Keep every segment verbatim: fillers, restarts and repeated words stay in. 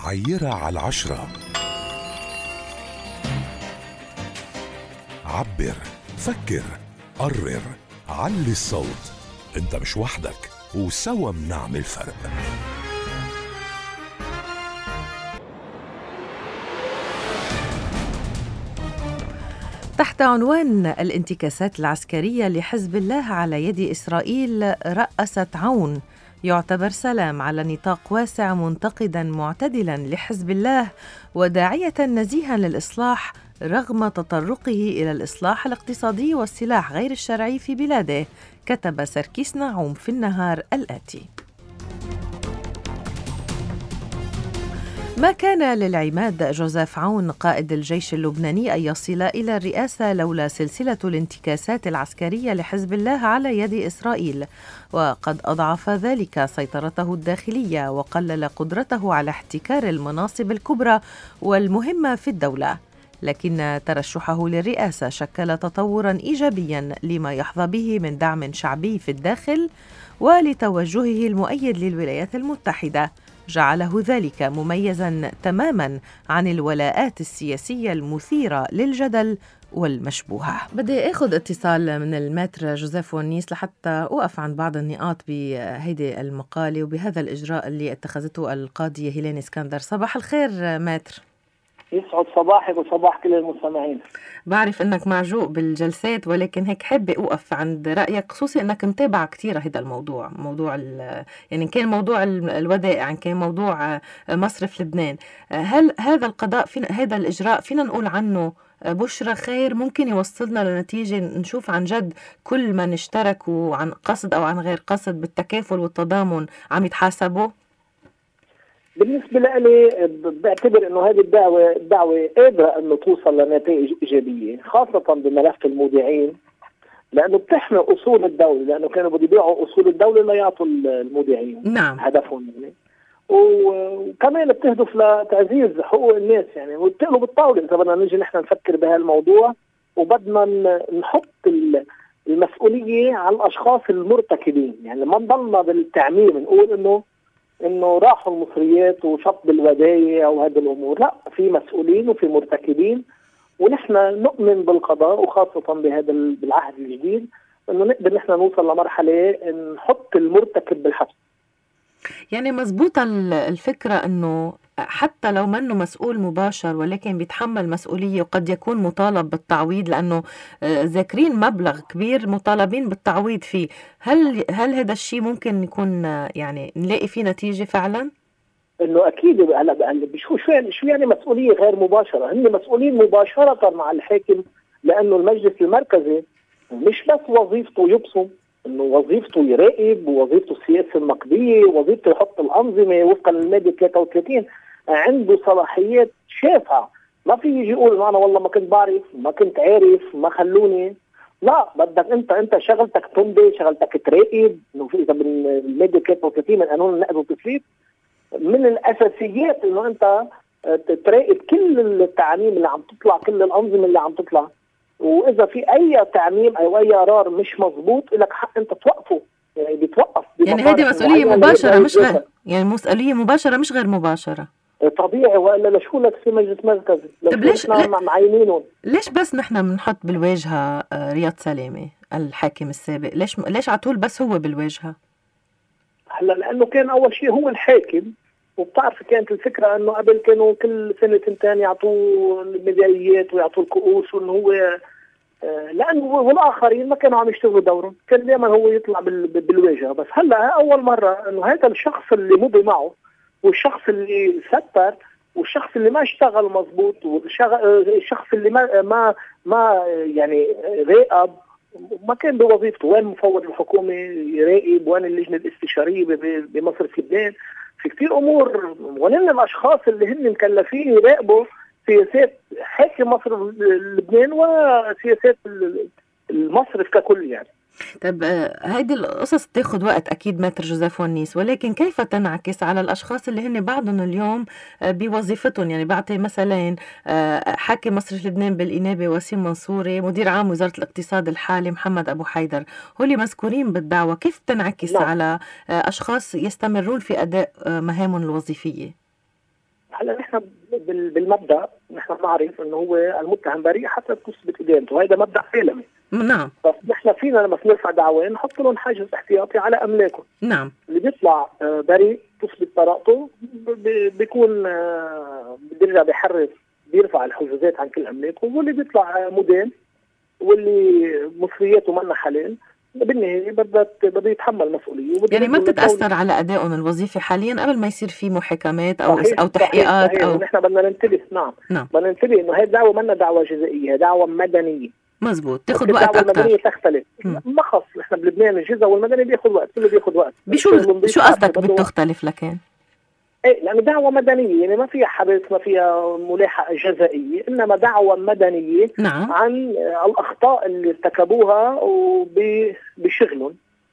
عيرة على العشرة. عبر، فكر، قرر، علي الصوت. انت مش وحدك، وسوا بنعمل فرق. تحت عنوان الانتكاسات العسكرية لحزب الله على يد إسرائيل رأست عون، يعتبر سلام على نطاق واسع منتقدا معتدلا لحزب الله وداعية نزيها للإصلاح رغم تطرقه إلى الإصلاح الاقتصادي والسلاح غير الشرعي في بلاده، كتب سركيس نعوم في النهار الآتي: ما كان للعماد جوزيف عون قائد الجيش اللبناني أن يصل إلى الرئاسة لولا سلسلة الانتكاسات العسكرية لحزب الله على يد إسرائيل، وقد أضعف ذلك سيطرته الداخلية وقلل قدرته على احتكار المناصب الكبرى والمهمة في الدولة. لكن ترشحه للرئاسة شكل تطوراً إيجابياً لما يحظى به من دعم شعبي في الداخل ولتوجهه المؤيد للولايات المتحدة، جعله ذلك مميزاً تماماً عن الولاءات السياسية المثيرة للجدل والمشبوهة. بدي أخذ اتصال من الماتر جوزيف ونيس لحتى أوقف عن بعض النقاط بهيدي المقالة وبهذا الإجراء اللي اتخذته القاضية هيلين اسكندر. صباح الخير ماتر. يسعد صباحك وصباح كل المستمعين. بعرف انك معجوق بالجلسات، ولكن هيك حابة اوقف عند رأيك، خصوصي انك متابع كتير هذا الموضوع، موضوع يعني كان موضوع الودائع، كان موضوع مصرف لبنان. هل هذا القضاء فينا، هذا الإجراء فينا نقول عنه بشرى خير ممكن يوصلنا لنتيجة نشوف عن جد كل من اشتركوا عن قصد او عن غير قصد بالتكافل والتضامن عم يتحاسبوا؟ بالنسبة لي بعتبر انه هذه الدعوة الدعوة قادرة انه توصل لنتائج ايجابية، خاصة بملف المودعين، لانه بتحمي اصول الدولة، لانه كانوا بده يبيعوا اصول الدولة ليعطوا المودعين. نعم. هدفهم يعني، وكمان بتهدف لتعزيز حقوق الناس يعني، وبتقلوا بالطاولة اذا بدنا نيجي نحن نفكر بهالموضوع، وبدنا نحط المسؤولية على الاشخاص المرتكبين، يعني ما نضلنا بالتعميم نقول انه انه راحوا المصريات وشطب الودايع وهذه الامور، لا، في مسؤولين وفي مرتكبين، ونحن نؤمن بالقضاء، وخاصه بهذا بالعهد الجديد انه نقدر نحن نوصل لمرحله نحط المرتكب بالحبس. يعني مزبوطه الفكره انه حتى لو منه مسؤول مباشر ولكن بيتحمل مسؤولية وقد يكون مطالب بالتعويض، لأنه ذاكرين مبلغ كبير مطالبين بالتعويض فيه. هل هل هذا الشيء ممكن يكون يعني نلاقي فيه نتيجة فعلا؟ انه اكيد. هلا شو شو يعني شو يعني مسؤولية غير مباشرة؟ هن مسؤولين مباشرة مع الحاكم، لأنه المجلس المركزي مش بس وظيفته يبصم، انه وظيفته يراقب، ووظيفته السياسة النقدية، ووظيفته يحط الأنظمة وفقا للمادة ثلاثة وثلاثين، عنده صلاحيات شاسعة. ما في يجي يقول انا والله ما كنت بعرف، ما كنت عارف، ما خلوني. لا، بدك انت انت شغلتك تمضي، شغلتك تراقب. انه اذا بالماده ثلاثة وثلاثين من قانون النقد والتسليط، من الاساسيات انه انت تراقب كل التعميم اللي عم تطلع، كل الانظمه اللي عم تطلع، واذا في اي تعميم او اي قرار مش مظبوط لك حق انت توقفه، يعني بتوقف. يعني هذه مسؤوليه مباشره مش غير، يعني مسؤوليه مباشره مش غير مباشره. طبيعي، والا لشو لك في مجلس مركزي؟ طب ليش معينينهم؟ ليش بس نحن بنحط بالواجهه رياض سلامه الحاكم السابق؟ ليش ليش على طول بس هو بالواجهه؟ هلا لانه كان اول شيء هو الحاكم، وبتعرف كانت الفكره انه قبل كانوا كل سنه سنتين يعطوه الميداليات ويعطوه الكؤوس، وانه هو لانه والاخرين ما كانوا عم يشتغلوا دورهم، كان دائما هو يطلع بالواجهه. بس هلا اول مره انه هذا الشخص اللي مضي معه، والشخص اللي ستر، والشخص اللي ما اشتغل مضبوط، والشخص اللي ما ما ما يعني راقب، ما كان بوظيفته. وين مفوض الحكومه يراقب؟ وين اللجنه الاستشاريه بمصرف لبنان؟ في كثير امور، وهن الاشخاص اللي هن مكلفين يراقبوا سياسات حاكم مصرف لبنان وسياسات المصرف ككل يعني. طب هيدي القصص بتاخد وقت أكيد ماتر جوزيف ونيس، ولكن كيف تنعكس على الأشخاص اللي هن بعضهم اليوم بوظيفتهم؟ يعني بعطي مثلا حاكم مصرف لبنان بالإنابة وسيم منصوري، مدير عام وزارة الاقتصاد الحالي محمد أبو حيدر، هولي مذكورين بالدعوة. كيف تنعكس لا. على أشخاص يستمرون في أداء مهامهم الوظيفية؟ هلا نحن بالمبدا نحن بنعرف انه هو المتهم بريء حتى تثبت ادانته، وهذا مبدا عالمي. نعم. بس نحن فينا لما نرفع دعوى نحط لهم حاجز احتياطي على املاكه. نعم. اللي بيطلع بريء تثبت براءته بيكون بيرجع بيحرر بيرفع الحجوزات عن كل املاكه، واللي بيطلع مدان واللي مصرياته منا حلال بالنهايه بده بده يتحمل مسؤوليه. يعني ما بتتاثر على ادائهم الوظيفي حاليا قبل ما يصير في محاكمات او صحيح او تحقيقات. صحيح. او نحن بدنا ننتبه. نعم, نعم. بدنا ننتبه انه هي الدعوه منا دعوه جزائيه، دعوه مدنيه. مزبوط. تاخذ وقت اكثر. الدعوه المدنيه تختلف. ما خص نحن بلبنان الجزء والمدني بياخذ وقت، كله بياخذ وقت. بشو شو قصدك بتختلف لكن؟ ايه لأنه دعوة مدنية، يعني ما فيها حبس، ما فيها ملاحقة جزائية، إنما دعوة مدنية. نعم. عن الأخطاء اللي ارتكبوها وبشغلهم،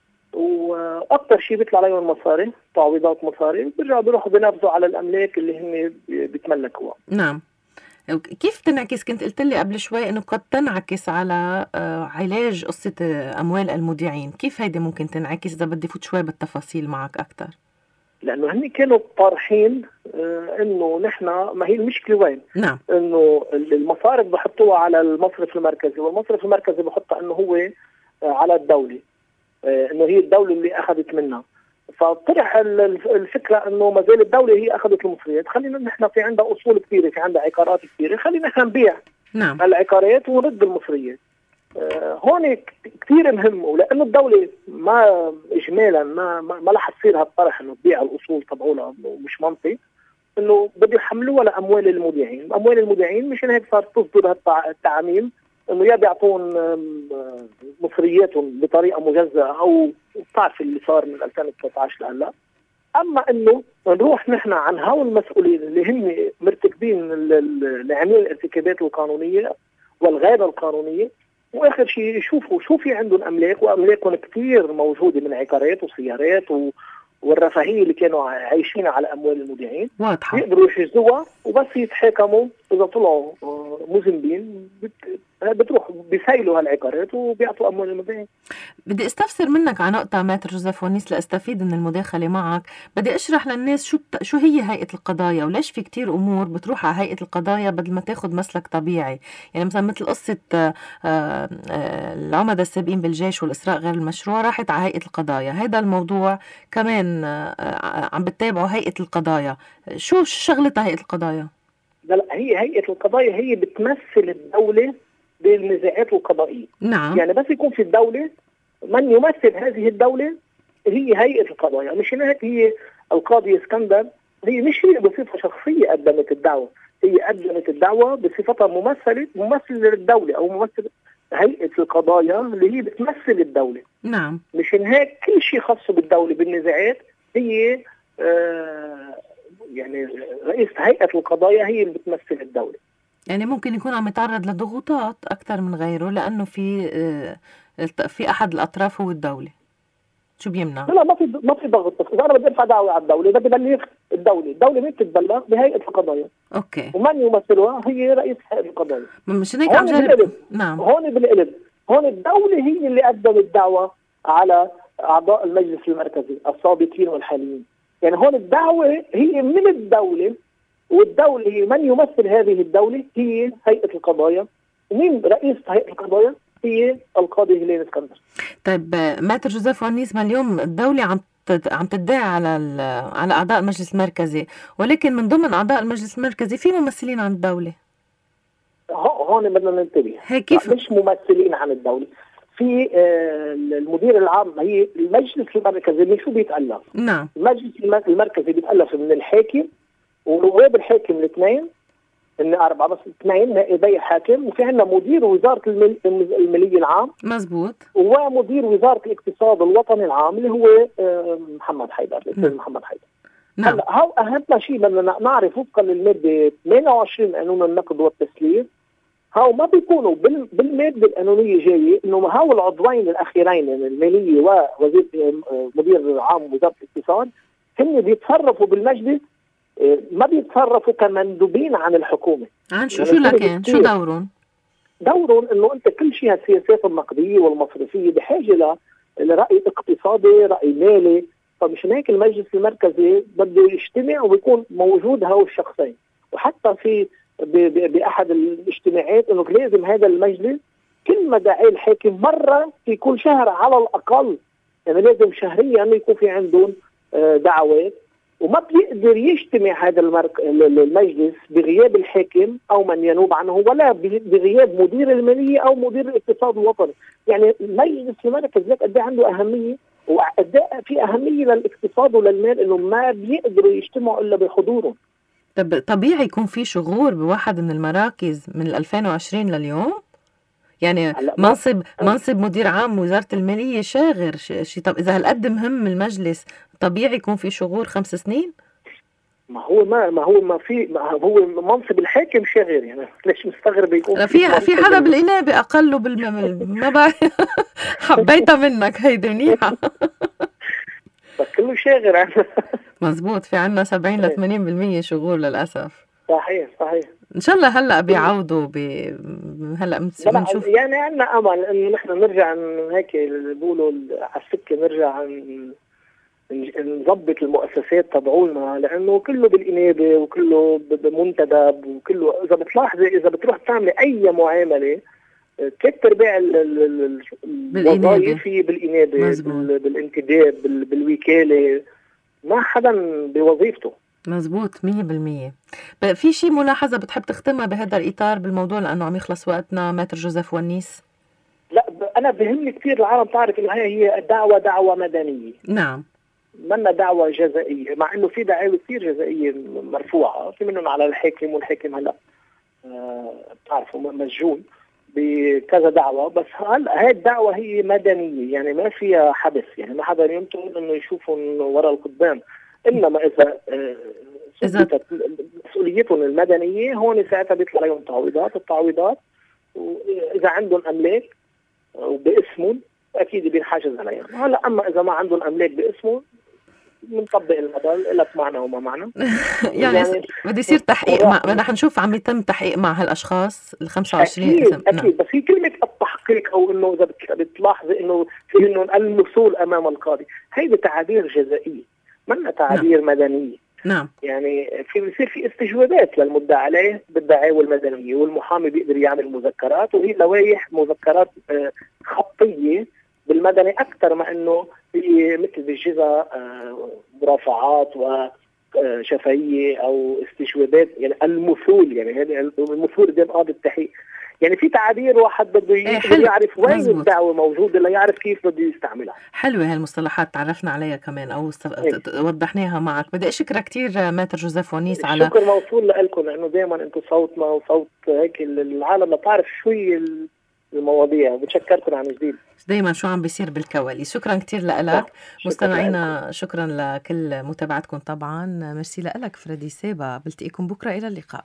وأكثر شيء بيطلع عليهم مصاري، تعويضات مصاري، بيرجعوا بيروحوا بينافسوا على الأملاك اللي هم بيتملكوها. نعم. كيف تنعكس؟ كنت قلت لي قبل شوي إنه قد تنعكس على علاج قصة أموال المودعين، كيف هيدي ممكن تنعكس؟ إذا بدي فوت شوي بالتفاصيل معك أكثر. لأنه هني كانوا طارحين آه إنه نحن ما هي المشكلة وين؟ نعم. إنه المصارف بحطوها على المصرف المركزي، والمصرف المركزي بحطها إنه هو آه على الدولة، آه إنه هي الدولة اللي أخذت منها. فطرح الفكرة إنه ما زال الدولة هي أخذت المصريات، خلينا نحن في عندها أصول كثيرة، في عندها عقارات كثيرة، خلينا نحن نبيع. نعم. العقارات ونرد المصريات. آه هون كثير مهم، ولأنه الدولة ما إجمالا ما ما, ما رح تصير هالطرح إنه تبيع الأصول تبعولها، مش منطقي إنه بده يحملوها لأموال المودعين. أموال المودعين مشان هيك صار تصدر هالتعاميم إنه يا بيعطون مصرياتهم بطريقة مجزأة، أو بتعرف اللي صار من ألفين وتسعة عشر لهلا. أما إنه نروح نحن عن هؤلاء المسؤولين اللي هم مرتكبين لعمل الارتكابات القانونية والغابة القانونية، واخر شيء يشوفوا شو في عندهم املاك، واملاكهم كثير موجوده من عقارات وسيارات و... والرفاهيه اللي كانوا عايشين على اموال المودعين، واضحه يقدروا يحجزوها، وبس يتحاكموا اذا طلعوا مذنبين بت... بتروح بيسيلوا هالعقارات وبيعطوا اموال المودعين. بدي استفسر منك على نقطه ماتر جوزيف ونيس لاستفيد من المداخله معك. بدي اشرح للناس شو بت... شو هي هيئه القضايا، وليش في كتير امور بتروح على هيئه القضايا بدل ما تاخذ مسلك طبيعي. يعني مثلا مثل قصه آآ آآ العمدة السابقين بالجيش والاسراء غير المشروع راحت على هيئه القضايا. هذا الموضوع كمان عم بتتابعوا هيئه القضايا، شو شغلتها هيئه القضايا؟ لا هي هيئه القضايا هي بتمثل الدوله بالنزاعات القضائيه. نعم. يعني بس يكون في الدوله من يمثل هذه الدوله هي هيئه القضايا. مش هناك هي القاضي اسكندر، هي مش هي بصفه شخصيه قدمت الدعوه، هي قدمت الدعوه بصفتها ممثله ممثل للدوله او ممثل هيئه القضايا اللي هي بتمثل الدوله. نعم. مش هناك كل شيء خاص بالدوله بالنزاعات هي آه يعني رئيس هيئه القضايا هي اللي بتمثل الدوله. يعني ممكن يكون عم يتعرض لضغوطات اكثر من غيره لانه في آه في احد الاطراف هو الدوله. شو بيمنع؟ لا ما في ما في ضغط، بس اذا انا بدي ارفع دعوه على الدوله ده ببلغ الدوله، الدوله مين بتتبلغ؟ بهيئه القضايا. اوكي. ومن يمثلها هي رئيس هيئه القضايا. مش هيك عم جرب. نعم. هون بالقلب، هون الدوله هي اللي قدمت الدعوه على اعضاء المجلس المركزي السابقين والحاليين. يعني هون الدعوه هي من الدوله، والدوله هي من يمثل هذه الدوله هي هيئه القضايا، ومين رئيس هيئه القضايا هي القاضي هلال اسكندر. طيب ماتر جوزيف ونيس، ما اليوم الدولة عم عم تدعي على على اعضاء المجلس المركزي، ولكن من ضمن اعضاء المجلس المركزي في ممثلين عن الدولة. هون بدنا ننتبه، كيف مش ممثلين عن الدولة، في آه المدير العام. هي المجلس المركزي من شو بيتألف؟ نعم. المجلس المركزي بيتألف من الحاكم ونواب الحاكم الاثنين، ان اربعه بس اثنين نائبي حاكم، وفي عندنا مدير وزاره المل... الماليه العام. مزبوط. ومدير وزاره الاقتصاد الوطني العام اللي هو محمد حيدر، الاستاذ محمد حيدر. نعم. هلا هو اهم شيء بدنا نعرف وفقا للماده ثمانية وعشرين قانون النقد والتسليم، هاو ما بيكونوا بال... بالماده القانونيه جايه انه هاو العضوين الاخيرين الماليه ووزير مدير عام وزاره الاقتصاد هم بيتصرفوا بالمجلس، ما بيتصرفوا كمندوبين عن الحكومة. عن شو شو لكن شو دورهم؟ دورهم انه انت كل شيء السياسات النقدية والمصرفية بحاجة لرأي اقتصادي، رأي مالي، فمشان هيك المجلس المركزي بده يجتمع وبيكون موجود هؤلاء الشخصين. وحتى في بأحد الاجتماعات انه لازم هذا المجلس كل ما دعاه الحاكم مرة في كل شهر على الأقل، يعني لازم شهريا يكون في عندهم دعوات، وما بيقدر يجتمع هذا المرك... المجلس بغياب الحاكم أو من ينوب عنه، ولا بغياب مدير المالية أو مدير الاقتصاد الوطني. يعني مجلس المركز لك قد عنده أهمية، وقد في أهمية للاقتصاد وللمال، إنه ما بيقدروا يجتمعوا إلا بحضورهم. طب طبيعي يكون في شغور بواحد من المراكز من ألفين وعشرين لليوم؟ يعني منصب منصب مدير عام وزارة المالية شاغر شيء. طب إذا هالقد مهم المجلس طبيعي يكون في شغور خمس سنين؟ ما هو ما ما هو ما في ما هو منصب الحاكم شاغر، يعني ليش مستغرب يكون في في حدا بالإنابة أقله بالم ما بعرف. حبيتها منك هيدي منيحة. بس كله شاغر عنا. مزبوط، في عنا سبعين ل ثمانين بالمية شغور للأسف. صحيح صحيح. ان شاء الله هلا بيعودوا ب هلا بنشوف، يعني عندنا امل انه نحن نرجع هيك بيقولوا على السكه، نرجع نظبط المؤسسات تبعولنا، لانه كله بالانابه وكله بمنتدب وكله. اذا بتلاحظي اذا بتروح تعملي اي معامله ثلاث ارباع الوظائف بالانابه بالانتداب بالوكاله، ما حدا بوظيفته. مزبوط مية بالمية. في شيء ملاحظة بتحب تختمها بهذا الإطار بالموضوع، لأنه عم يخلص وقتنا ماتر جوزيف ونيس؟ لا أنا بهمني كثير العالم تعرف إنه هي الدعوة دعوة مدنية. نعم. منا دعوة جزائية، مع إنه في دعاوى كثير جزائية مرفوعة، في منهم على الحاكم، والحاكم هلا آه بتعرفوا مسجون بكذا دعوة، بس هلا هاي الدعوة هي مدنية، يعني ما فيها حبس، يعني ما حدا يمكن إنه يشوفهم وراء القضبان. إنما إذا إذا مسؤوليتهم المدنية هون ساعتها بيطلع عليهم تعويضات. التعويضات وإذا عندهم أملاك وباسمهم أكيد بينحجز عليهم. هلا أما إذا ما عندهم أملاك باسمهم بنطبق المثل لك معنا وما معنا. يعني, يعني بدي يصير تحقيق مع، رح نشوف عم يتم تحقيق مع هالأشخاص ال خمسة وعشرين أكيد اسم. أكيد. نعم. بس هي كلمة التحقيق أو إنه إذا بتلاحظي إنه في إنه الوصول أمام القاضي، هيدي تعابير جزائية منا تعابير نعم. مدنية. نعم. يعني في بيصير في استجوابات للمدعى عليه بالدعاوى المدنية، والمحامي بيقدر يعمل مذكرات، وهي لوائح مذكرات خطية بالمدني أكثر ما إنه في مثل بالجزء مرافعات وشفهية أو استجوابات. يعني المثول، يعني هذا المثول قدام قاضي التحقيق، يعني في تعابير واحد بده يعرف وين مزبوط. الدعوة موجودة لا يعرف كيف بده يستعملها. حلوة هالمصطلحات تعرفنا عليها كمان أو است... وضحناها معك. بدي أشكرك كثير ماتر جوزيف ونيس على الشكر موصول لكم، لأنه دائما أنتم صوتنا وصوت هيك العالم لا تعرف شوي المواضيع. بتشكركم عن جديد دايما شو عم بيصير بالكواليس. شكرا كثير لك مستمعينا، شكرا لكل متابعتكم طبعا. ميرسي لك فريدي سيبا، بلتقيكم بكرة، إلى اللقاء.